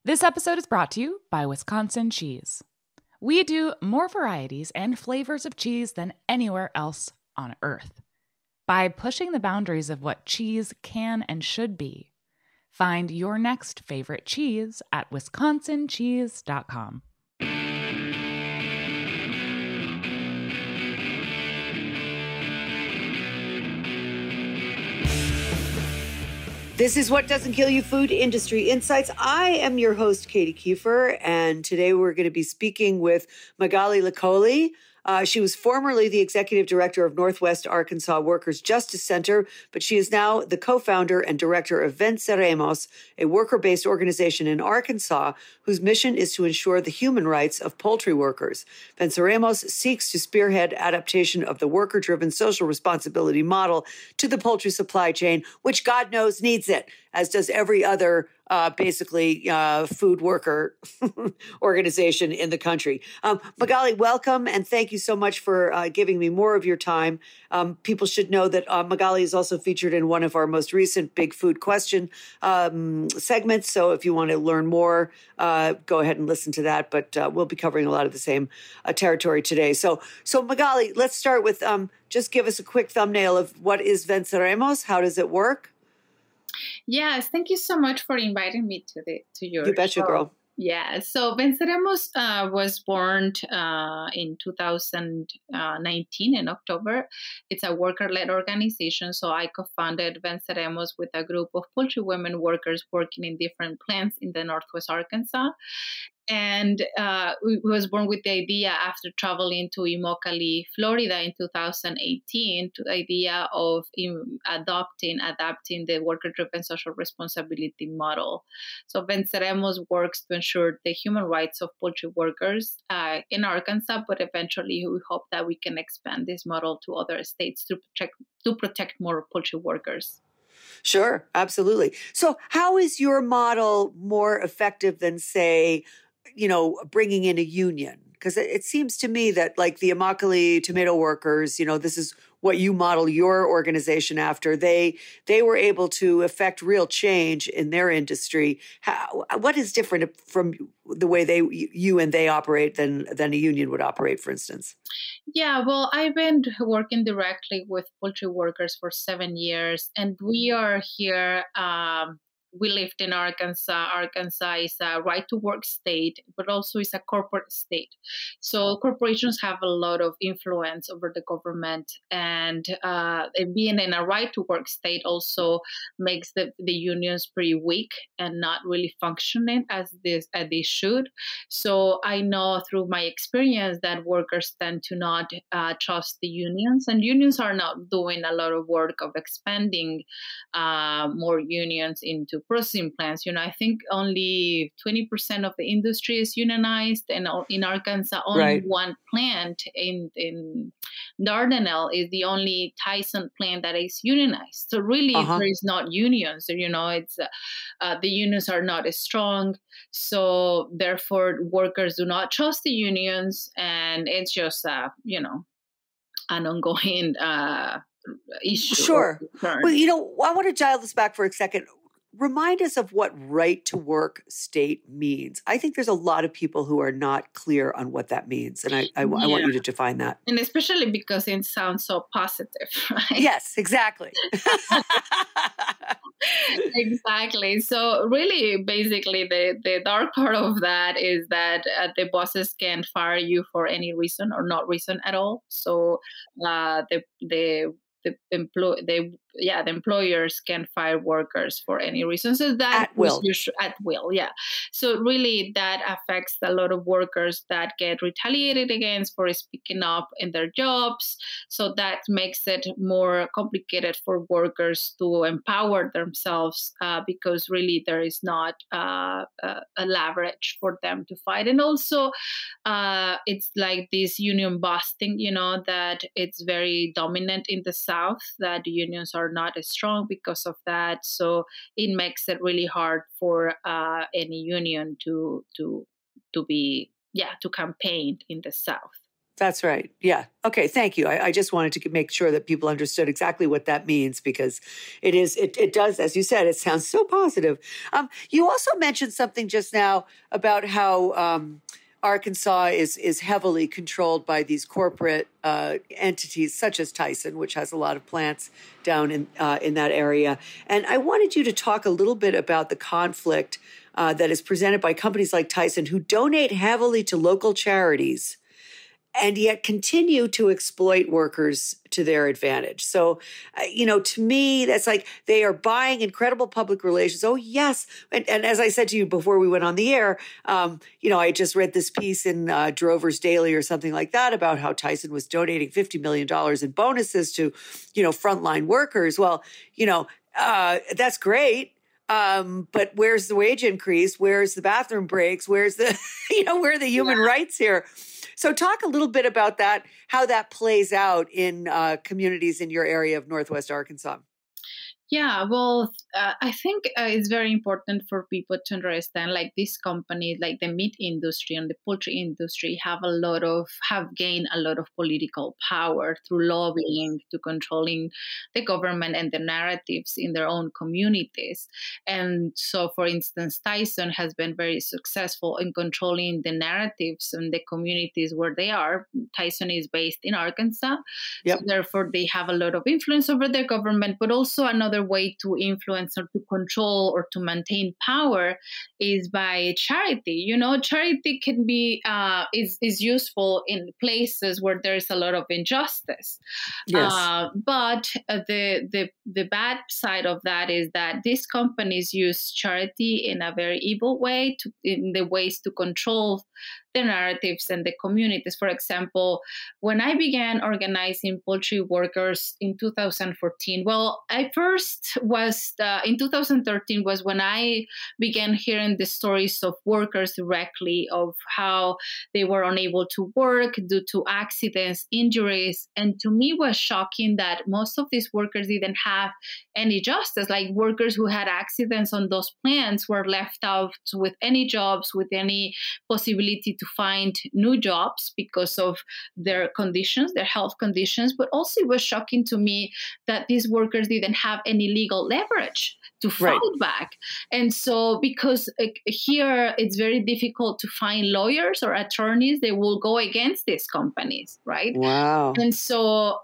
This episode is brought to you by Wisconsin Cheese. We do more varieties and flavors of cheese than anywhere else on Earth. By pushing the boundaries of what cheese can and should be, find your next favorite cheese at wisconsincheese.com. This is What Doesn't Kill You, Food Industry Insights. I am your host, Katie Kiefer, and today we're going to be speaking with Magali Likoli. She was formerly the executive director of Northwest Arkansas Workers Justice Center, but she is now the co-founder and director of Venceremos, a worker-based organization in Arkansas whose mission is to ensure the human rights of poultry workers. Venceremos seeks to spearhead adaptation of the worker-driven social responsibility model to the poultry supply chain, which God knows needs it, as does every other food worker organization in the country. Magali, welcome, and thank you so much for giving me more of your time. People should know that Magali is also featured in one of our most recent Big Food Question segments. So if you want to learn more, go ahead and listen to that. But we'll be covering a lot of the same territory today. So Magali, let's start with just give us a quick thumbnail of what is Venceremos. How does it work? Yes, thank you so much for inviting me to your You betcha, show. girl. Yeah, so Venceremos was born in 2019 in October. It's a worker-led organization, so I co-founded Venceremos with a group of poultry women workers working in different plants in the Northwest Arkansas. And we was born with the idea after traveling to Immokalee, Florida in 2018, to the idea of adapting the worker-driven social responsibility model. So Venceremos works to ensure the human rights of poultry workers in Arkansas, but eventually we hope that we can expand this model to other states to protect more poultry workers. Sure, absolutely. So how is your model more effective than, say, bringing in a union? Because it seems to me that like the Immokalee tomato workers, this is what you model your organization after. They were able to affect real change in their industry. What is different from the way you and they operate than a union would operate, for instance? Yeah, well, I've been working directly with poultry workers for 7 years, and we are here. We lived in Arkansas. Arkansas is a right-to-work state, but also is a corporate state. So corporations have a lot of influence over the government, and being in a right-to-work state also makes the unions pretty weak and not really functioning as they should. So I know through my experience that workers tend to not trust the unions, and unions are not doing a lot of work of expanding more unions into processing plants. I think only 20% of the industry is unionized, and in Arkansas, only Right. one plant in Dardanelle is the only Tyson plant that is unionized. So really, there is not unions. It's the unions are not as strong. So therefore, workers do not trust the unions, and it's just an ongoing issue. Sure. Well, I want to dial this back for a second. Remind us of what right to work state means. I think there's a lot of people who are not clear on what that means. And I want you to define that. And especially because it sounds so positive, right? Yes, exactly. Exactly. So really, basically, the dark part of that is that the bosses can fire you for any reason or not reason at all. So the employers can fire workers for any reason. So that at will. At will, yeah. So really, that affects a lot of workers that get retaliated against for speaking up in their jobs. So that makes it more complicated for workers to empower themselves because really there is not a leverage for them to fight. And also, it's like this union busting, that it's very dominant in the South, that the unions are not as strong because of that. So it makes it really hard for any union to campaign in the South. That's right. Yeah. Okay. Thank you. I just wanted to make sure that people understood exactly what that means, because it does, as you said, it sounds so positive. You also mentioned something just now about how Arkansas is heavily controlled by these corporate entities such as Tyson, which has a lot of plants down in that area. And I wanted you to talk a little bit about the conflict that is presented by companies like Tyson, who donate heavily to local charities and yet continue to exploit workers to their advantage. So, to me, that's like they are buying incredible public relations. Oh, yes. And as I said to you before we went on the air, I just read this piece in Drover's Daily or something like that about how Tyson was donating $50 million in bonuses to, frontline workers. Well, that's great. But where's the wage increase? Where's the bathroom breaks? Where's the, where are the human rights here? So talk a little bit about that, how that plays out in communities in your area of Northwest Arkansas. Yeah, well, I think it's very important for people to understand, like these companies, like the meat industry and the poultry industry, have gained a lot of political power through lobbying to controlling the government and the narratives in their own communities. And so, for instance, Tyson has been very successful in controlling the narratives in the communities where they are. Tyson is based in Arkansas, yep. So therefore they have a lot of influence over their government, but also another way to influence or to control or to maintain power is by charity. Charity can be is useful in places where there's a lot of injustice. Yes. But the bad side of that is that these companies use charity in a very evil way, in the ways to control the narratives and the communities. For example, when I began organizing poultry workers in 2014, I first was in 2013 was when I began hearing the stories of workers directly, of how they were unable to work due to accidents, injuries. And to me, it was shocking that most of these workers didn't have any justice. Like workers who had accidents on those plants were left out with any jobs, with any possibility to find new jobs because of their conditions, their health conditions. But also it was shocking to me that these workers didn't have any legal leverage to fight back. And so because here it's very difficult to find lawyers or attorneys that will go against these companies, right? Wow. And so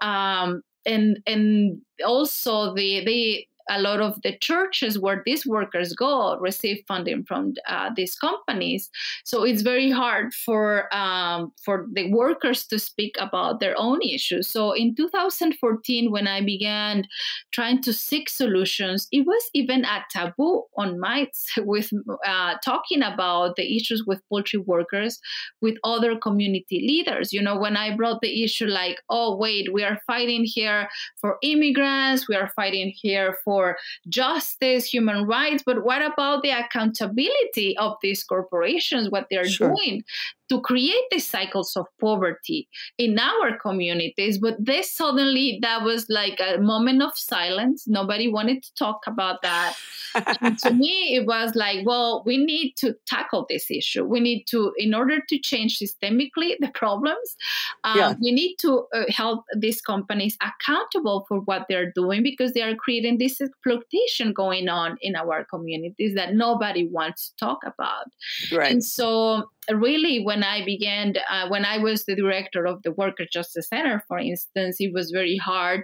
and also a lot of the churches where these workers go receive funding from these companies. So it's very hard for the workers to speak about their own issues. So in 2014, when I began trying to seek solutions, it was even a taboo on mites with talking about the issues with poultry workers with other community leaders. When I brought the issue like, oh, wait, we are fighting here for immigrants, we are fighting here for justice, human rights, but what about the accountability of these corporations, what they're doing to create these cycles of poverty in our communities? But that was like a moment of silence. Nobody wanted to talk about that. And to me, it was like, well, we need to tackle this issue. We need to, in order to change systemically the problems, we need to help these companies accountable for what they're doing, because they are creating this exploitation going on in our communities that nobody wants to talk about. Right. And so really, when I began, when I was the director of the Worker Justice Center, for instance, it was very hard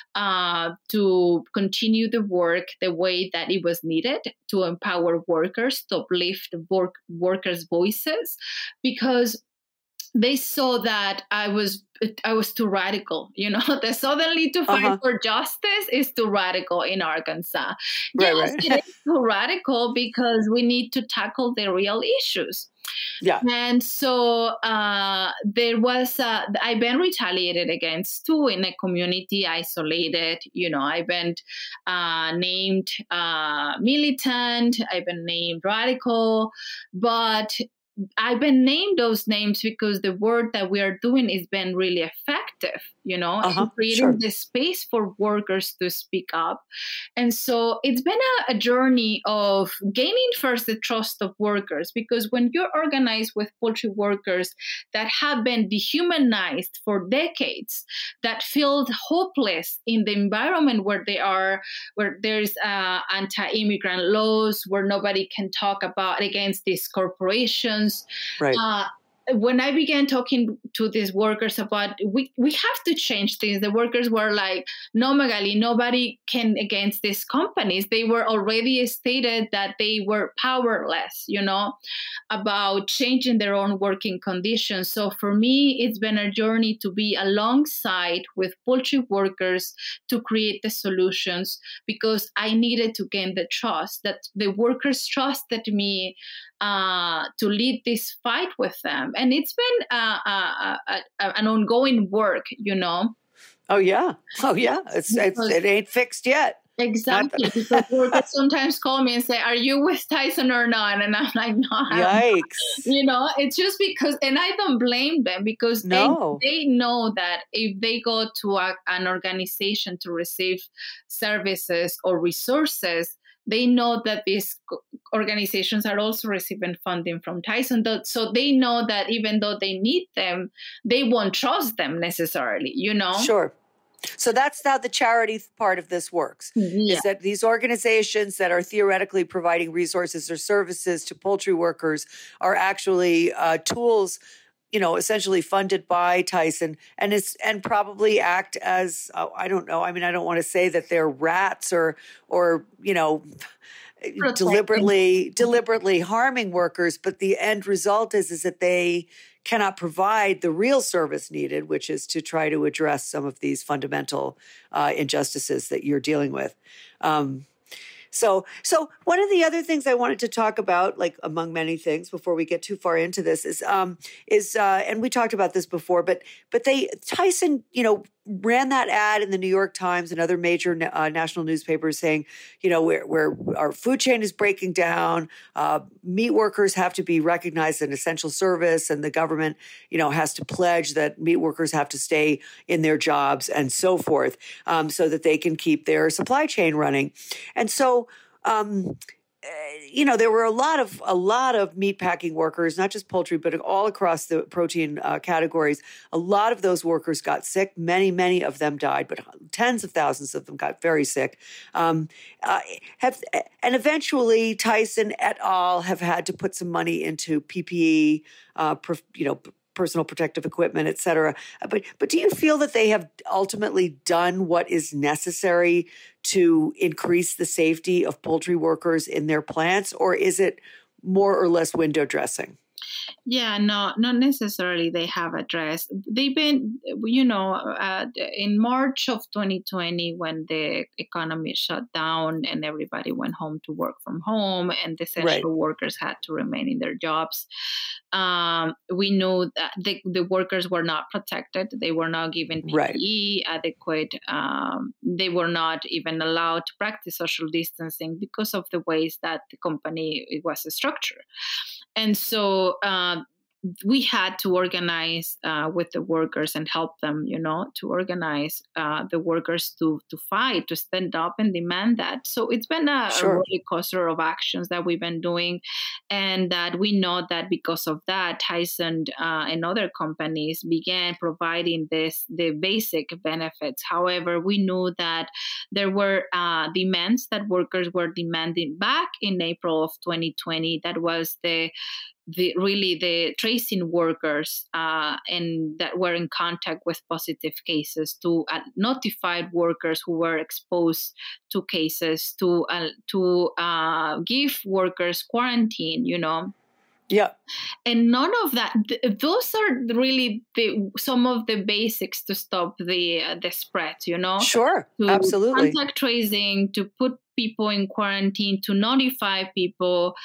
to continue the work the way that it was needed to empower workers, to uplift workers' voices, because they saw that I was too radical, that suddenly to fight for justice is too radical in Arkansas. Yes, it is too radical because we need to tackle the real issues. Yeah. And so there was, I've been retaliated against too in a community, isolated. I've been named militant, I've been named radical, but I've been named those names because the work that we are doing is been really effective, in creating sure. this space for workers to speak up. And so it's been a journey of gaining first the trust of workers, because when you're organized with poultry workers that have been dehumanized for decades, that feel hopeless in the environment where they are, where there's anti-immigrant laws, where nobody can talk about against these corporations. Right. When I began talking to these workers about we have to change things, the workers were like, no, Magali, nobody can against these companies. They were already stated that they were powerless, about changing their own working conditions. So for me, it's been a journey to be alongside with poultry workers to create the solutions, because I needed to gain the trust, that the workers trusted me to lead this fight with them. And it's been an ongoing work, Oh, yeah. It ain't fixed yet. Exactly. Because workers sometimes call me and say, are you with Tyson or not? And I'm like, no. Yikes. It's just because, and I don't blame them, because they know that if they go to an organization to receive services or resources, they know that these organizations are also receiving funding from Tyson. So they know that even though they need them, they won't trust them necessarily, Sure. So that's how the charity part of this works, is that these organizations that are theoretically providing resources or services to poultry workers are actually tools, essentially funded by Tyson, and probably act as, I don't know. I mean, I don't want to say that they're rats or deliberately harming workers, but the end result is that they cannot provide the real service needed, which is to try to address some of these fundamental injustices that you're dealing with. So one of the other things I wanted to talk about, like among many things, before we get too far into this, is and we talked about this before, but Tyson, ran that ad in the New York Times and other major national newspapers saying, where our food chain is breaking down, meat workers have to be recognized as an essential service, and the government, has to pledge that meat workers have to stay in their jobs and so forth, so that they can keep their supply chain running. And so, there were a lot of meatpacking workers, not just poultry, but all across the protein categories. A lot of those workers got sick. Many of them died, but tens of thousands of them got very sick. And eventually, Tyson et al. Have had to put some money into PPE, personal protective equipment, et cetera. But do you feel that they have ultimately done what is necessary to increase the safety of poultry workers in their plants, or is it more or less window dressing? Yeah, no, not necessarily they have addressed. They've been, in March of 2020, when the economy shut down and everybody went home to work from home and the essential workers had to remain in their jobs, we know that the workers were not protected. They were not given PPE adequate. They were not even allowed to practice social distancing because of the ways that the company was structured. And so we had to organize with the workers and help them, to organize the workers to fight, to stand up and demand that. So it's been a roller coaster of actions that we've been doing. And that we know that because of that, Tyson and other companies began providing the basic benefits. However, we knew that there were demands that workers were demanding back in April of 2020. That was the tracing workers and that were in contact with positive cases, to notified workers who were exposed to cases, to give workers quarantine, Yeah. And none of that, those are really some of the basics to stop the spread, Sure, absolutely. Contact tracing, to put people in quarantine, to notify people.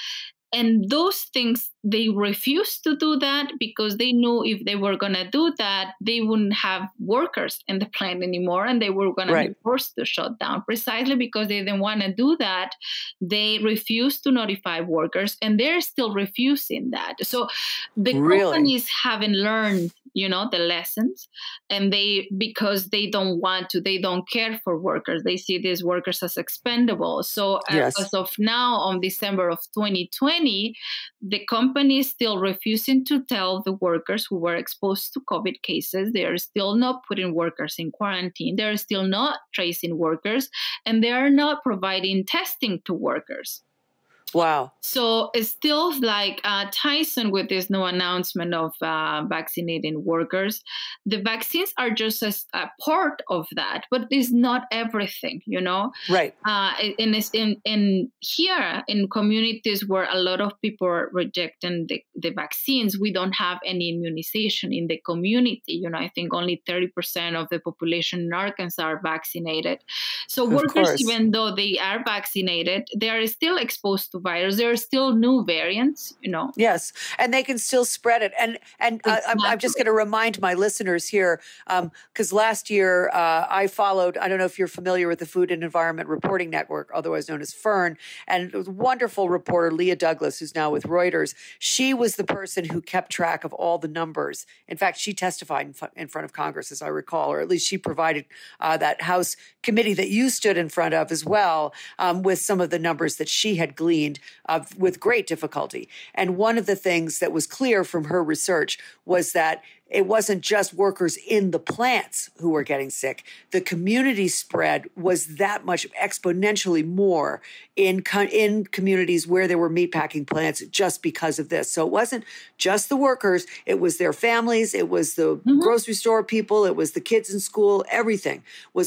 And those things, they refused to do that because they knew if they were going to do that, they wouldn't have workers in the plant anymore, and they were going to be forced to shut down. Precisely because they didn't want to do that, they refused to notify workers, and they're still refusing that. So the companies haven't learned, the lessons, and because they don't want to, they don't care for workers. They see these workers as expendable. So as of now, on December of 2020, the company is still refusing to tell the workers who were exposed to COVID cases. They are still not putting workers in quarantine. They are still not tracing workers, and they are not providing testing to workers. Wow. So it's still like Tyson with this new announcement of vaccinating workers. The vaccines are just a part of that, but it's not everything, Right. And it's in here in communities where a lot of people are rejecting the vaccines, we don't have any immunization in the community. I think only 30% of the population in Arkansas are vaccinated. So workers, even though they are vaccinated, they are still exposed to virus. There are still new variants, Yes, and they can still spread it. And I'm just going to remind my listeners here, because last year I followed, I don't know if you're familiar with the Food and Environment Reporting Network, otherwise known as FERN, and it was a wonderful reporter, Leah Douglas, who's now with Reuters. She was the person who kept track of all the numbers. In fact, she testified in front of Congress, as I recall, or at least she provided that House committee that you stood in front of as well, with some of the numbers that she had gleaned with great difficulty. And one of the things that was clear from her research was that it wasn't just workers in the plants who were getting sick. The community spread was that much exponentially more in communities where there were meatpacking plants just because of this. So it wasn't just the workers. It was their families. It was the grocery store people. It was the kids in school. Everything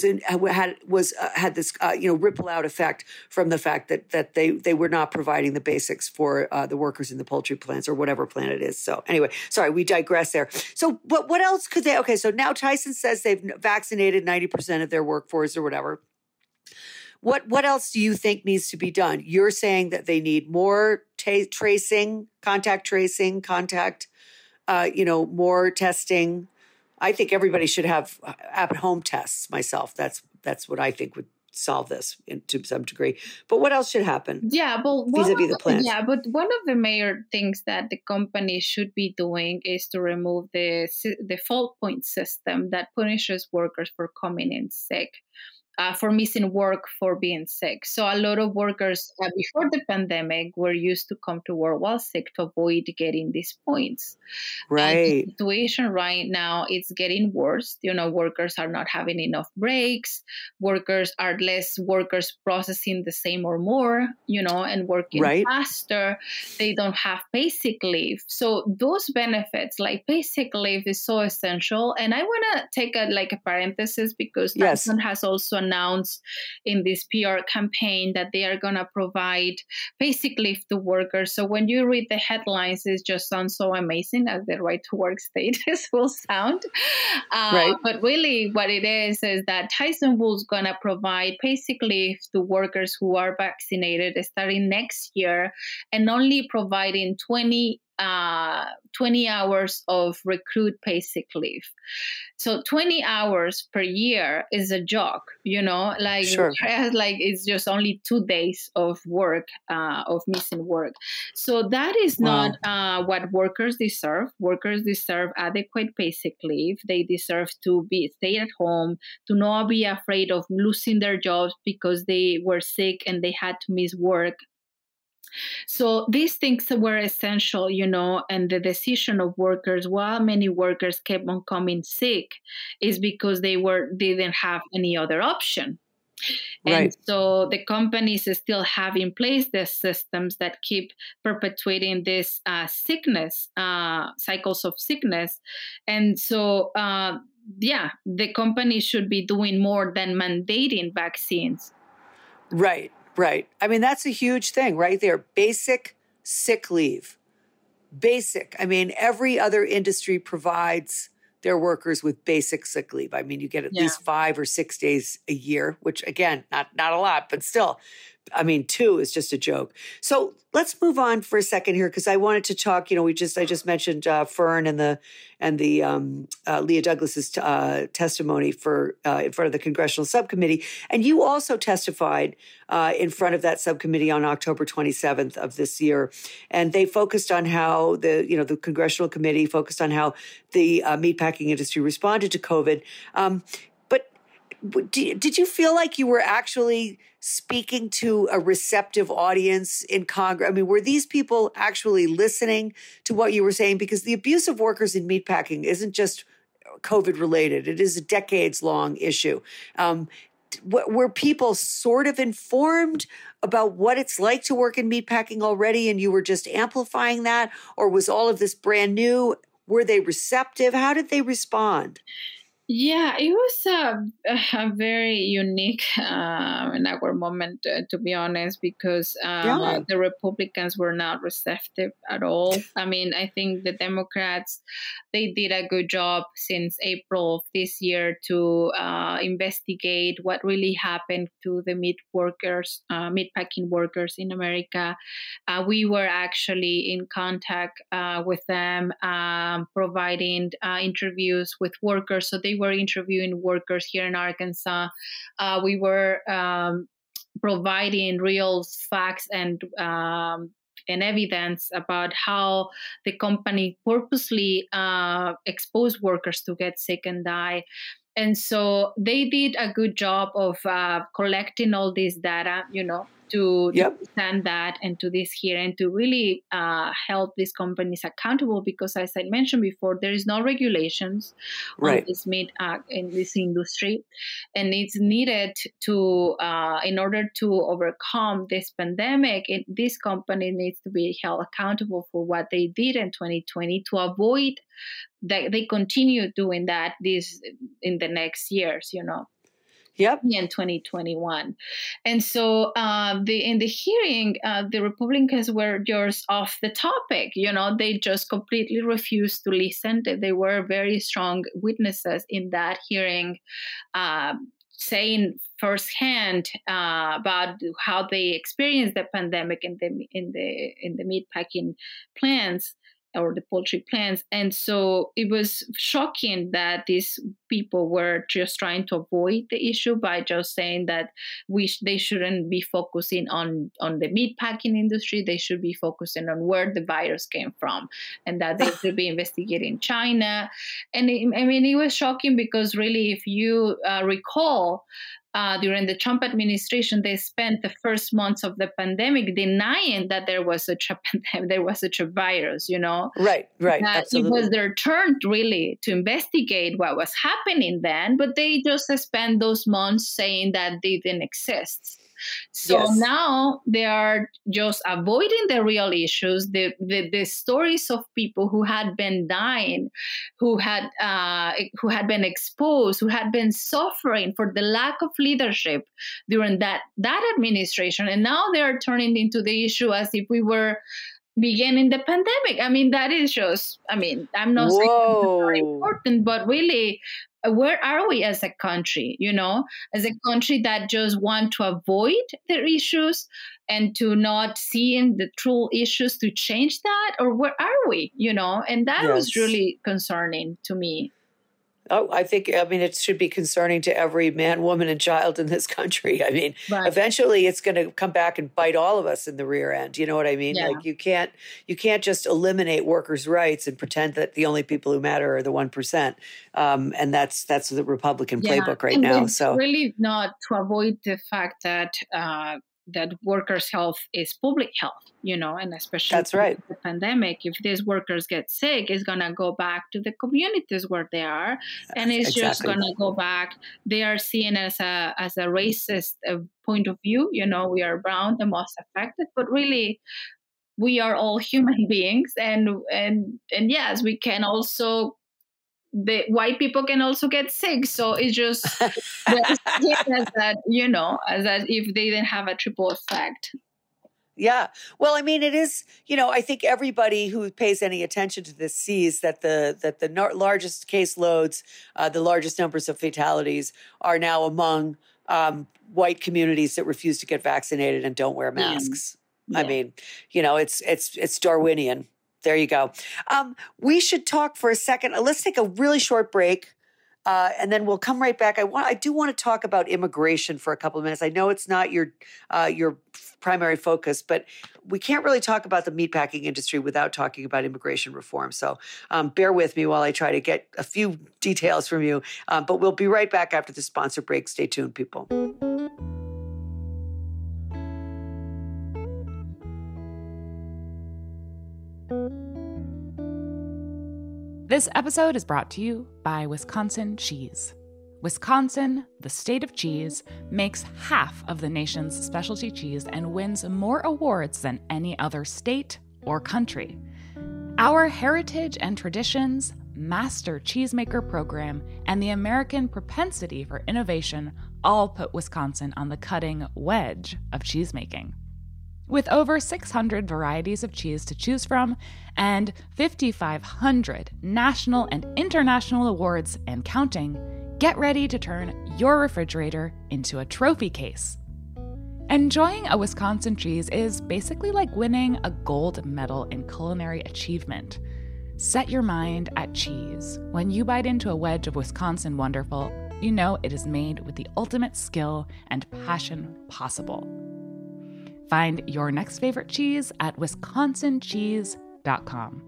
had this ripple out effect from the fact that they were not providing the basics for the workers in the poultry plants or whatever plant it is. So anyway, sorry, we digress there. So what else could they? Okay, so now Tyson says they've vaccinated 90% of their workforce or whatever. What else do you think needs to be done? You're saying that they need more tracing, more testing. I think everybody should have at-home tests myself. That's what I think would solve this to some degree. But what else should happen? Yeah, but vis-a-vis the plans? Yeah, but one of the major things that the company should be doing is to remove the fault point system that punishes workers for coming in sick. For missing work, for being sick. So a lot of workers before the pandemic were used to come to work while sick to avoid getting these points. Right. And the situation right now, it's getting worse. Workers are not having enough breaks. Workers are less workers processing the same or more, and working faster. They don't have basic leave. So those benefits, like basic leave, is so essential. And I want to take a parenthesis because Tyson has also announced in this PR campaign that they are going to provide basic leave to workers. So when you read the headlines, it just sounds so amazing, as the right to work status will sound. But really what it is that Tyson Wool's going to provide basic leave to workers who are vaccinated starting next year, and only providing 20 hours of recruit basic leave. So 20 hours per year is a joke, Sure. It's just only 2 days of work, of missing work. So that is not what workers deserve. Workers deserve adequate basic leave. They deserve to stay at home, to not be afraid of losing their jobs because they were sick and they had to miss work. So these things were essential, and the decision of workers, while many workers kept on coming sick, is because they didn't have any other option. And so the companies still have in place the systems that keep perpetuating this sickness, cycles of sickness. And so, the company should be doing more than mandating vaccines. Right. I mean, that's a huge thing right there. Basic sick leave. Basic. I mean, every other industry provides their workers with basic sick leave. I mean, you get at least 5 or 6 days a year, which again, not a lot, but still I mean, 2 is just a joke. So let's move on for a second here, because I wanted to talk. I just mentioned Fern and the Leah Douglas's testimony for in front of the congressional subcommittee, and you also testified in front of that subcommittee on October 27th of this year, and they focused on how the congressional committee focused on how the meatpacking industry responded to COVID. Did you feel like you were actually speaking to a receptive audience in Congress? I mean, were these people actually listening to what you were saying? Because the abuse of workers in meatpacking isn't just COVID related. It is a decades-long issue. Were people sort of informed about what it's like to work in meatpacking already, and you were just amplifying that? Or was all of this brand new? Were they receptive? How did they respond? Yeah, it was a very unique in our moment, to be honest, because the Republicans were not receptive at all. I mean, I think the Democrats, they did a good job since April of this year to investigate what really happened to the meatpacking workers in America. We were actually in contact with them, providing interviews with workers. So they were interviewing workers here in Arkansas. We were providing real facts and evidence about how the company purposely exposed workers to get sick and die. And so they did a good job of collecting all this data, to understand that and to this here and to really help these companies accountable, because as I mentioned before, there is no regulations on this meat in this industry, and it's needed to in order to overcome this pandemic, this company needs to be held accountable for what they did in 2020 to avoid that they continue doing that in the next years, Yep. In 2021. And so in the hearing, the Republicans were just off the topic. They just completely refused to listen. They were very strong witnesses in that hearing, saying firsthand about how they experienced the pandemic in the meatpacking plants or the poultry plants. And so it was shocking that these people were just trying to avoid the issue by just saying that they shouldn't be focusing on the meatpacking industry. They should be focusing on where the virus came from, and that they should be investigating China. And it was shocking because really, if you recall, during the Trump administration, they spent the first months of the pandemic denying that there was such a virus, Right, that absolutely. It was their turn really to investigate what was happening then, but they just spent those months saying that they didn't exist. So now they are just avoiding the real issues, the stories of people who had been dying, who had been exposed, who had been suffering for the lack of leadership during that administration, and now they are turning into the issue as if we were beginning the pandemic. I mean, that is just. I mean, I'm not saying it's not important, but really, where are we as a country, as a country that just want to avoid the issues and to not seeing the true issues to change that? Or where are we, And that was really concerning to me. Oh, it should be concerning to every man, woman, and child in this country. I mean, eventually it's going to come back and bite all of us in the rear end. You know what I mean? Yeah. Like you can't just eliminate workers' rights and pretend that the only people who matter are the 1%. And that's the Republican playbook right now. So really not to avoid the fact that that workers' health is public health, and especially that's right. The pandemic. If these workers get sick, it's going to go back to the communities where they are, and it's just going to go back. They are seen as a racist point of view. We are brown, the most affected, but really, we are all human beings, and yes, we can also. The white people can also get sick, so it's just as that as that if they didn't have a triple effect. Yeah. Well, I mean, it is, I think everybody who pays any attention to this sees that the largest caseloads, the largest numbers of fatalities are now among white communities that refuse to get vaccinated and don't wear masks. I mean, it's Darwinian. There you go. We should talk for a second. Let's take a really short break. And then we'll come right back. I do want to talk about immigration for a couple of minutes. I know it's not your primary focus, but we can't really talk about the meatpacking industry without talking about immigration reform. So bear with me while I try to get a few details from you. But we'll be right back after the sponsor break. Stay tuned, people. This episode is brought to you by Wisconsin Cheese. Wisconsin, the state of cheese, makes half of the nation's specialty cheese and wins more awards than any other state or country. Our heritage and traditions, master cheesemaker program, and the American propensity for innovation all put Wisconsin on the cutting edge of cheesemaking. With over 600 varieties of cheese to choose from and 5,500 national and international awards and counting, get ready to turn your refrigerator into a trophy case. Enjoying a Wisconsin cheese is basically like winning a gold medal in culinary achievement. Set your mind at cheese. When you bite into a wedge of Wisconsin Wonderful, you know it is made with the ultimate skill and passion possible. Find your next favorite cheese at wisconsincheese.com.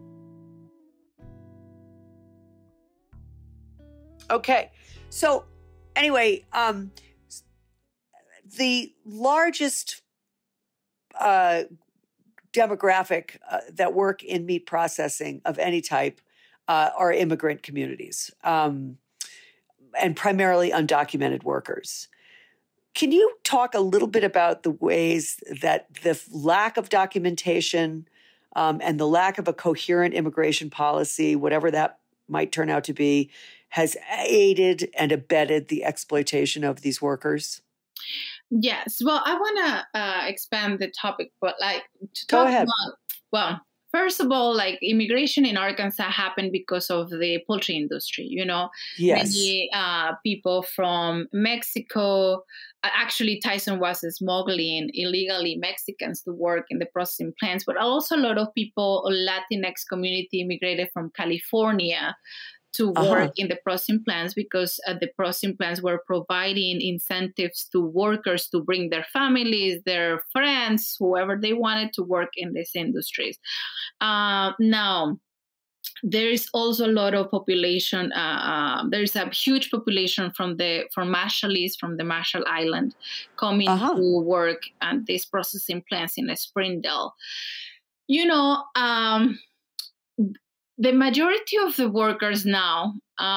Okay. So anyway, the largest demographic that work in meat processing of any type are immigrant communities, and primarily undocumented workers. Can you talk a little bit about the ways that the lack of documentation and the lack of a coherent immigration policy, whatever that might turn out to be, has aided and abetted the exploitation of these workers? Yes. Well, I want to expand the topic, but to Go talk ahead. about, first of all, immigration in Arkansas happened because of the poultry industry. Yes. Many people from Mexico. Actually, Tyson was smuggling illegally Mexicans to work in the processing plants, but also a lot of people, Latinx community, immigrated from California to work in the processing plants because the processing plants were providing incentives to workers to bring their families, their friends, whoever they wanted to work in these industries. Now, there is also a lot of population. There is a huge population from Marshallese, from the Marshall Island, coming to work at these processing plants in Springdale. The majority of the workers now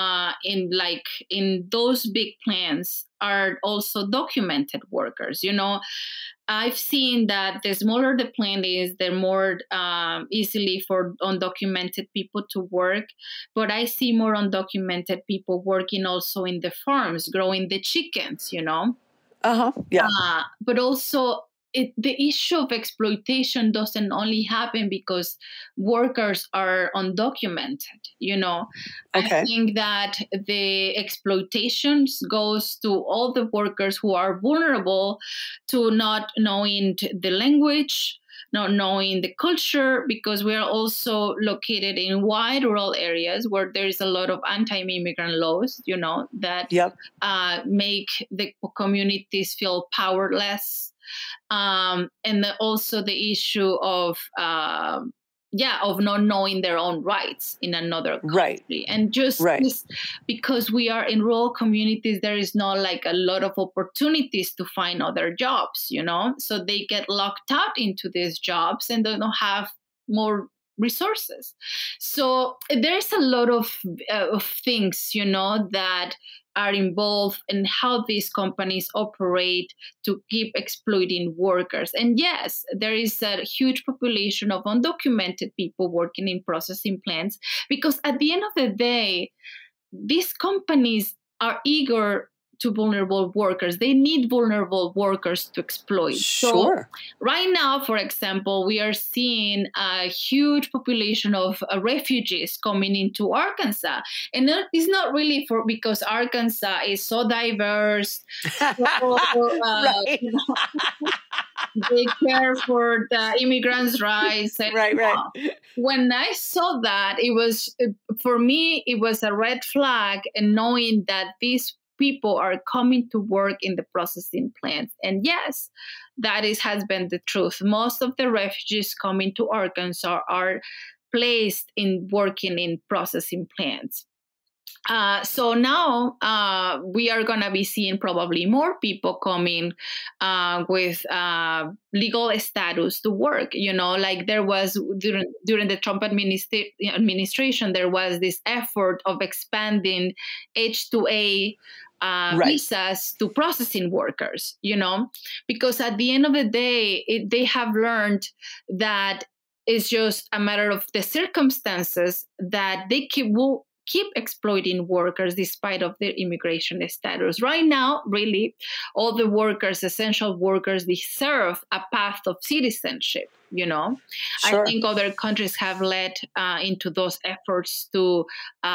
in those big plants are also documented workers. I've seen that the smaller the plant is, the more easily for undocumented people to work. But I see more undocumented people working also in the farms, growing the chickens, Yeah. But also the issue of exploitation doesn't only happen because workers are undocumented. I think that the exploitation goes to all the workers who are vulnerable to not knowing the language, not knowing the culture, because we are also located in wide rural areas where there is a lot of anti-immigrant laws, that make the communities feel powerless. And also the issue of not knowing their own rights in another country. Right. And just because we are in rural communities, there is not a lot of opportunities to find other jobs, so they get locked out into these jobs and they don't have more resources. So there's a lot of things, that are involved in how these companies operate to keep exploiting workers. And yes, there is a huge population of undocumented people working in processing plants, because at the end of the day, these companies are eager to vulnerable workers. They need vulnerable workers to exploit. Sure. So right now, for example, we are seeing a huge population of refugees coming into Arkansas. And it's not really because Arkansas is so diverse. Right. They care for the immigrants' rights. Right. When I saw that, for me, it was a red flag, and knowing that these people are coming to work in the processing plants. And yes, has been the truth. Most of the refugees coming to Arkansas are placed in working in processing plants. So now we are going to be seeing probably more people coming with legal status to work. Like there was during the Trump administration, there was this effort of expanding H-2A visas to processing workers, because at the end of the day, they have learned that it's just a matter of the circumstances that they will keep exploiting workers despite of their immigration status. Right now, really, all the workers, essential workers, deserve a path of citizenship, Sure. I think other countries have led into those efforts to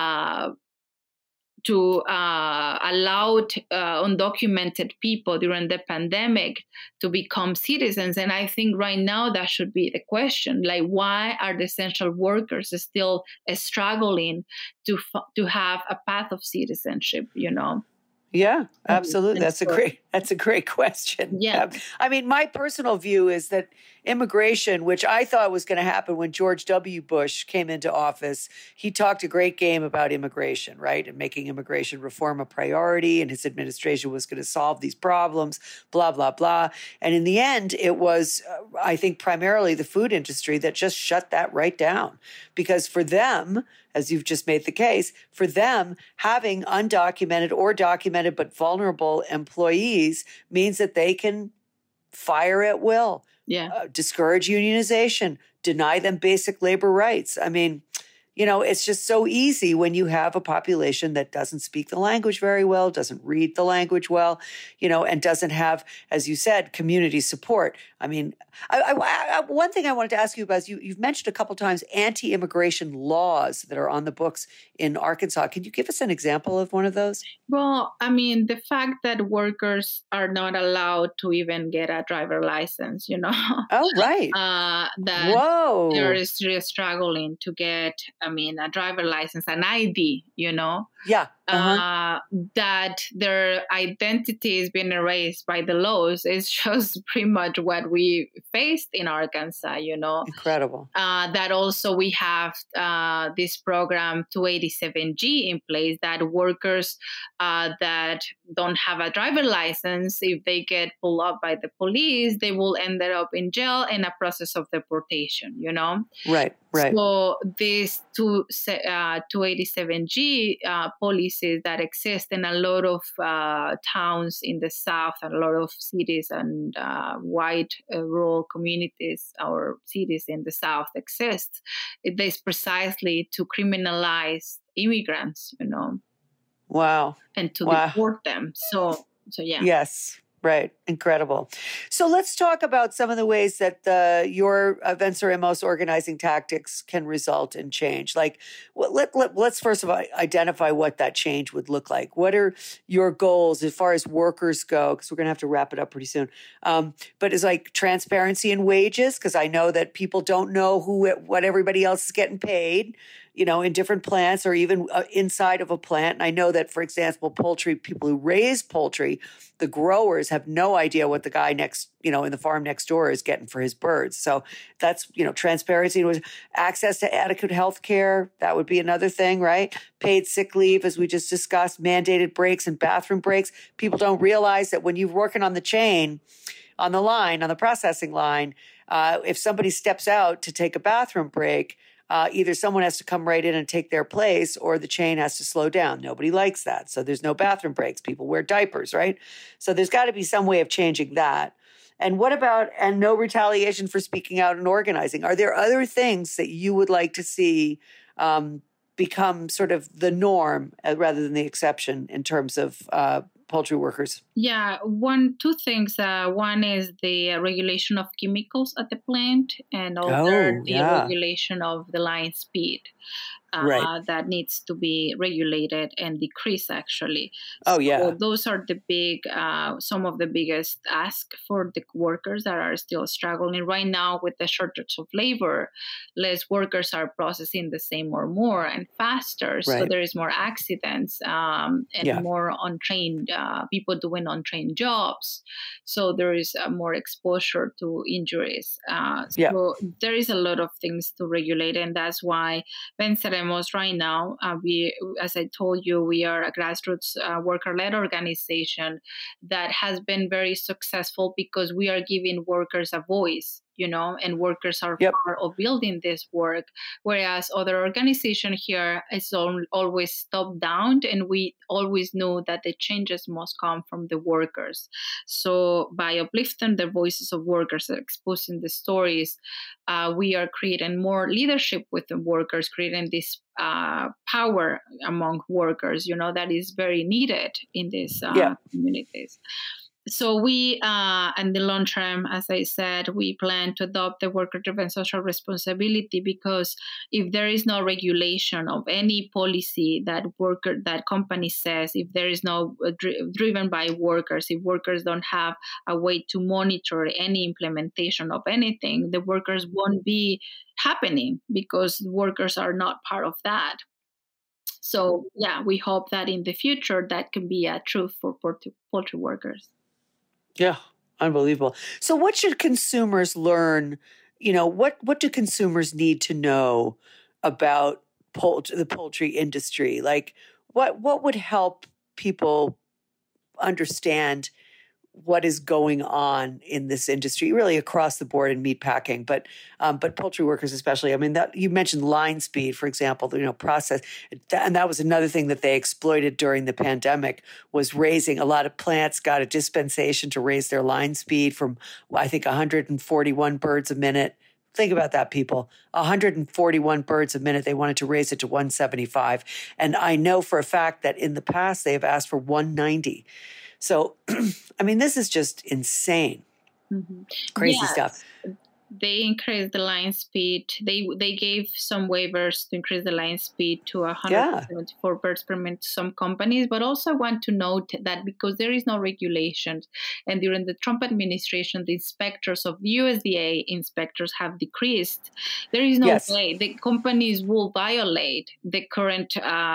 allow undocumented people during the pandemic to become citizens. And I think right now that should be the question. Like, why are the essential workers still struggling to have a path of citizenship, Yeah, absolutely. That's a great question. Yeah. I mean, my personal view is that immigration, which I thought was going to happen when George W. Bush came into office, he talked a great game about immigration, right? And making immigration reform a priority, and his administration was going to solve these problems, blah, blah, blah. And in the end, it was, I think, primarily the food industry that just shut that right down. Because for them, as you've just made the case, for them, having undocumented or documented but vulnerable employees means that they can fire at will, discourage unionization, deny them basic labor rights. I mean, it's just so easy when you have a population that doesn't speak the language very well, doesn't read the language well, and doesn't have, as you said, community support. I mean, one thing I wanted to ask you about is you've mentioned a couple times anti-immigration laws that are on the books in Arkansas. Can you give us an example of one of those? Well, I mean, the fact that workers are not allowed to even get a driver license, Oh, right. That they're still struggling to get, a driver license, an ID, Yeah. That their identity is being erased by the laws is just pretty much what we faced in Arkansas, Incredible. That also we have this program 287G in place that workers that don't have a driver license, if they get pulled up by the police, they will end up in jail in a process of deportation, Right. So these 287G policies that exist in a lot of towns in the South and a lot of cities and white rural communities or cities in the South exist. It is precisely to criminalize immigrants, Wow. and to deport them. So yeah. Yes. Right. Incredible. So let's talk about some of the ways that your Venceremos organizing tactics can result in change. Like, let's first of all identify what that change would look like. What are your goals as far as workers go? Because we're going to have to wrap it up pretty soon. But it's like transparency in wages, because I know that people don't know what everybody else is getting paid, in different plants or even inside of a plant. And I know that, for example, people who raise poultry, the growers have no idea what the guy next, in the farm next door is getting for his birds. So that's, transparency, access to adequate health care. That would be another thing, right? Paid sick leave, as we just discussed, mandated breaks and bathroom breaks. People don't realize that when you're working on the chain, on the processing line, if somebody steps out to take a bathroom break, either someone has to come right in and take their place or the chain has to slow down. Nobody likes that. So there's no bathroom breaks. People wear diapers, right? So there's got to be some way of changing that. And what about, and no retaliation for speaking out and organizing? Are there other things that you would like to see become sort of the norm rather than the exception in terms of poultry workers? Yeah, two things. One is the regulation of chemicals at the plant, and other Oh, the yeah. regulation of the line speed. Right. That needs to be regulated and decreased, actually. Oh, So yeah. those are some of the biggest ask for the workers that are still struggling right now with the shortage of labor. Less workers are processing the same or more and faster, so Right. there is more accidents and Yeah. more untrained people doing untrained jobs. So there is more exposure to injuries. Yeah. So there is a lot of things to regulate, and that's why Venceremos right now, as I told you, we are a grassroots worker-led organization that has been very successful because we are giving workers a voice, and workers are Yep. part of building this work, whereas other organization here is always top down, and we always know that the changes must come from the workers. So by uplifting the voices of workers, exposing the stories, we are creating more leadership with the workers, creating this power among workers, that is very needed in these Yeah. communities. So we, in the long term, as I said, we plan to adopt the worker-driven social responsibility, because if there is no regulation of any policy that company says, if there is no driven by workers, if workers don't have a way to monitor any implementation of anything, the workers won't be happening because workers are not part of that. So yeah, we hope that in the future that can be a truth for poultry workers. Yeah, unbelievable. So what should consumers learn? What do consumers need to know about the poultry industry? Like what would help people understand what is going on in this industry, really across the board in meat packing, but poultry workers especially. I mean, that you mentioned line speed, for example, process, and that was another thing that they exploited during the pandemic, was raising. A lot of plants got a dispensation to raise their line speed from, I think, 141 birds a minute. Think about that, people. 141 birds a minute. They wanted to raise it to 175. And I know for a fact that in the past they have asked for 190. So, I mean, this is just insane. Mm-hmm. Crazy stuff. They increased the line speed. They gave some waivers to increase the line speed to 174 birds per minute to some companies. But also I want to note that because there is no regulations, and during the Trump administration, the inspectors of the USDA inspectors have decreased. There is no way the companies will violate the current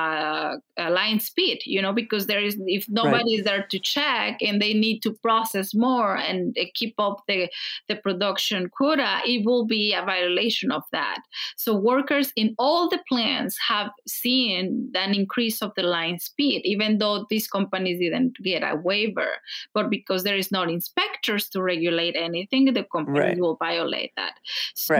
line speed, because if nobody is there to check and they need to process more and keep up the production quota, it will be a violation of that. So workers in all the plants have seen an increase of the line speed, even though these companies didn't get a waiver. But because there is not inspectors to regulate anything, the companies will violate that. So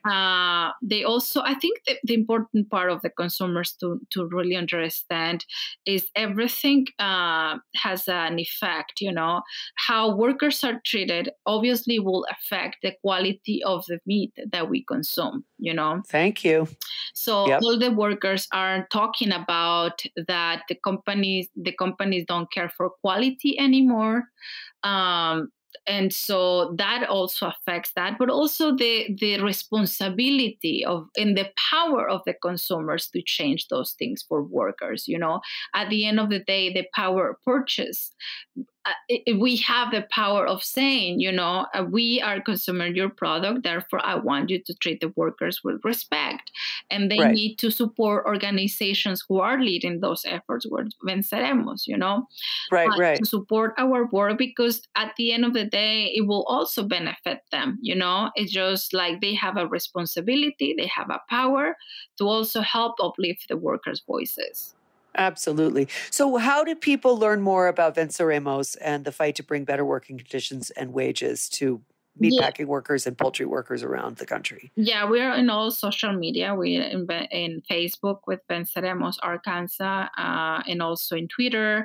they also, I think the important part of the consumers to really understand is everything has an effect, how workers are treated obviously will affect the quality of the meat that we consume, Thank you. So all the workers are talking about that the companies don't care for quality anymore. And so that also affects that, but also the responsibility and the power of the consumers to change those things for workers. At the end of the day, the power of purchase. We have the power of saying, we are consuming your product, therefore I want you to treat the workers with respect. And they need to support organizations who are leading those efforts with Venceremos, to support our work, because at the end of the day, it will also benefit them, It's just like they have a responsibility, they have a power to also help uplift the workers' voices. Absolutely. So how do people learn more about Venceremos and the fight to bring better working conditions and wages to meatpacking workers and poultry workers around the country? Yeah, we're in all social media. We're in Facebook with Venceremos Arkansas, and also in Twitter,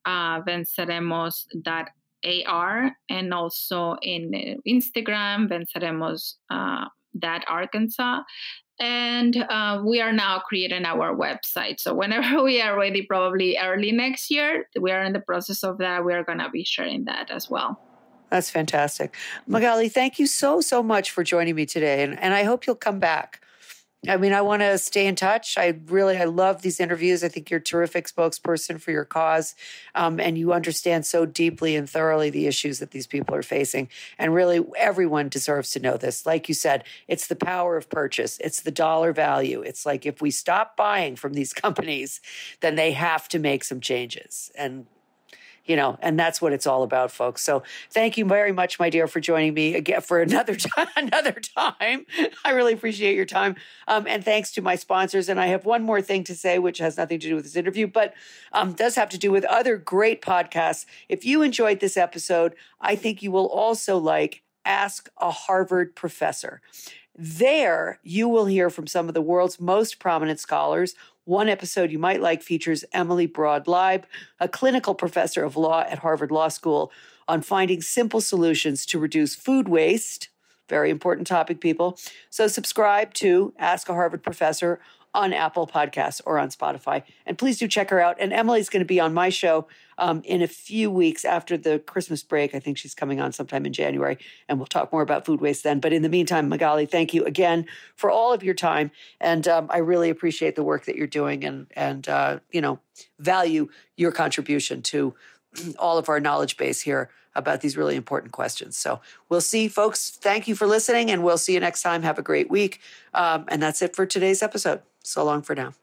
venceremos.ar, and also in Instagram, venceremos.arkansas. And we are now creating our website. So whenever we are ready, probably early next year, we are in the process of that. We are going to be sharing that as well. That's fantastic. Magali, thank you so much for joining me today. And I hope you'll come back. I mean, I want to stay in touch. I love these interviews. I think you're a terrific spokesperson for your cause. And you understand so deeply and thoroughly the issues that these people are facing. And really, everyone deserves to know this. Like you said, it's the power of purchase. It's the dollar value. It's like if we stop buying from these companies, then they have to make some changes. And and that's what it's all about, folks. So thank you very much, my dear, for joining me again for another time. I really appreciate your time. And thanks to my sponsors. And I have one more thing to say, which has nothing to do with this interview, but does have to do with other great podcasts. If you enjoyed this episode, I think you will also like Ask a Harvard Professor. There, you will hear from some of the world's most prominent scholars. One episode you might like features Emily Broad-Leib, a clinical professor of law at Harvard Law School, on finding simple solutions to reduce food waste. Very important topic, people. So subscribe to Ask a Harvard Professor on Apple Podcasts or on Spotify. And please do check her out. And Emily's going to be on my show in a few weeks after the Christmas break. I think she's coming on sometime in January, and we'll talk more about food waste then. But in the meantime, Magali, thank you again for all of your time. And I really appreciate the work that you're doing and value your contribution to all of our knowledge base here about these really important questions. So we'll see, folks. Thank you for listening, and we'll see you next time. Have a great week. And that's it for today's episode. So long for now.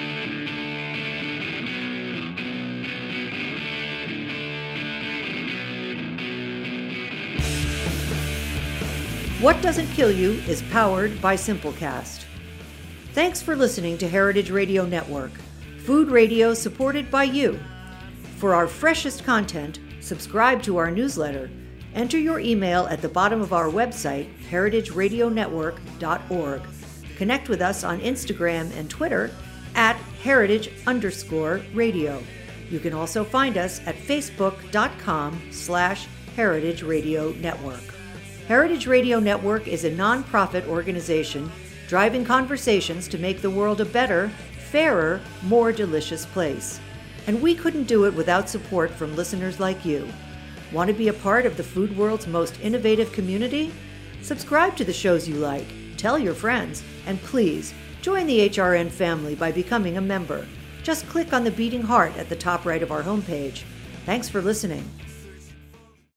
What Doesn't Kill You is powered by Simplecast. Thanks for listening to Heritage Radio Network, food radio supported by you. For our freshest content, subscribe to our newsletter. Enter your email at the bottom of our website, heritageradionetwork.org. Connect with us on Instagram and Twitter at heritage_radio. You can also find us at facebook.com/Heritage Radio Network. Heritage Radio Network is a nonprofit organization driving conversations to make the world a better, fairer, more delicious place. And we couldn't do it without support from listeners like you. Want to be a part of the food world's most innovative community? Subscribe to the shows you like, tell your friends, and please join the HRN family by becoming a member. Just click on the beating heart at the top right of our homepage. Thanks for listening.